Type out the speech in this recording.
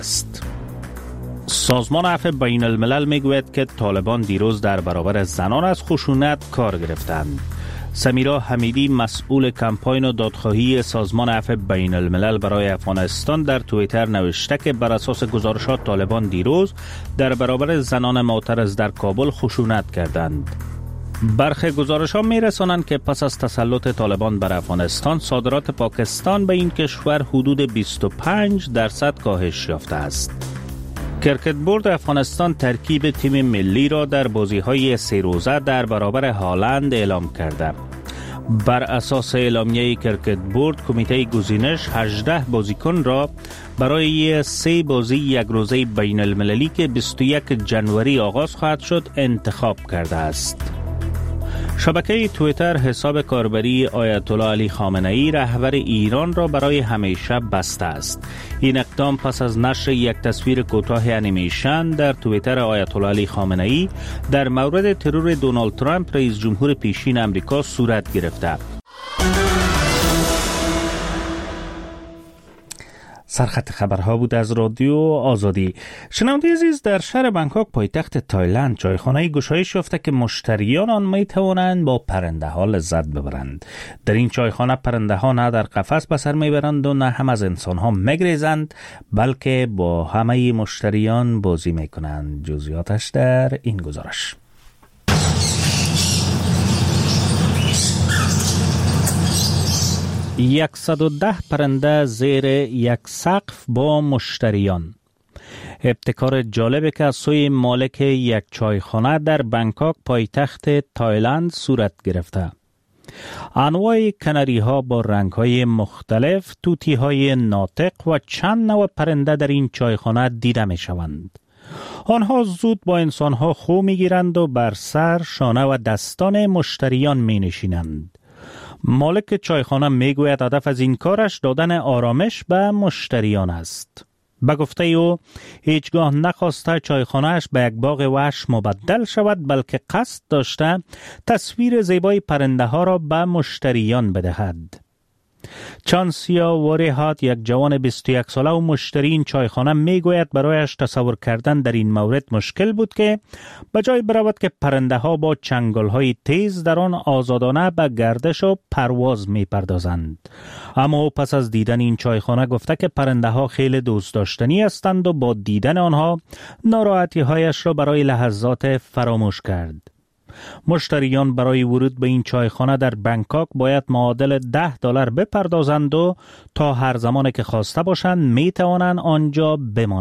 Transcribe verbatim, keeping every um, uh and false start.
است. سازمان عفو بین الملل می گوید که طالبان دیروز در برابر زنان از خشونت کار گرفتند. سمیرا حمیدی مسئول کمپاین و دادخواهی سازمان عفو بین الملل برای افغانستان در توییتر نوشته که بر اساس گزارشات طالبان دیروز در برابر زنان معترض در کابل خشونت کردند. برخی گزارش‌ها می‌رسانند که پس از تسلط طالبان بر افغانستان صادرات پاکستان به این کشور حدود بیست و پنج درصد کاهش یافته است. کرکت بورد افغانستان ترکیب تیم ملی را در بازی‌های سه روزه در برابر هالند اعلام کرده. بر اساس اعلامیه کرکت بورد، کمیته گزینش هجده بازیکن را برای سه بازی یک روزه بین المللی که بیست و یک ژانویه آغاز خواهد شد انتخاب کرده است. شبکه توییتر حساب کاربری آیت الله علی خامنه ای رهبر ایران را برای همیشه بسته است. این اقدام پس از نشر یک تصویر کوتاه انیمیشن در توییتر آیت الله علی خامنه ای در مورد ترور دونالد ترامپ رئیس جمهور پیشین آمریکا صورت گرفته. سرخط خبرها بود از رادیو آزادی. شنونده عزیز، در شهر بانکوک پایتخت تایلند چایخانه‌ای گشایش یافته که مشتریان آن می توانند با پرنده ها لذت ببرند. در این چایخانه پرنده ها نه در قفس به سر میبرند و نه هم از انسان ها میگریزند، بلکه با همه مشتریان بازی میکنند. جزئیاتش در این گزارش. صد و ده پرنده زیر یک سقف با مشتریان. ابتکار جالبی که از سوی مالک یک چایخانه در بانکوک پایتخت تایلند صورت گرفته. انواع کناری ها با رنگ های مختلف، توتی های ناطق و چند نوع پرنده در این چایخانه دیده می شوند. آنها زود با انسان ها خو می گیرند و بر سر، شانه و دستان مشتریان می نشینند. مالک چایخانه میگوید هدف از این کارش دادن آرامش به مشتریان است. به گفته او هیچگاه نخواسته چایخانه‌اش به یک باغ وحش مبدل شود، بلکه قصد داشته تصویر زیبای پرنده ها را به مشتریان بدهد. چانسیا وریهات، یک جوان بیست و یک ساله و مشتری این چایخانه، میگوید برایش تصور کردن در این مورد مشکل بود که بجای برود که پرنده ها با چنگال های تیز در آن آزادانه به گردش و پرواز می پردازند. اما پس از دیدن این چایخانه گفته که پرنده ها خیلی دوست داشتنی هستند و با دیدن آنها ناراحتی هایش را برای لحظات فراموش کرد. مشتریان برای ورود به این چایخانه در بانکوک باید معادل ده دلار بپردازند و تا هر زمان که خواسته باشند می توانند آنجا بمانند.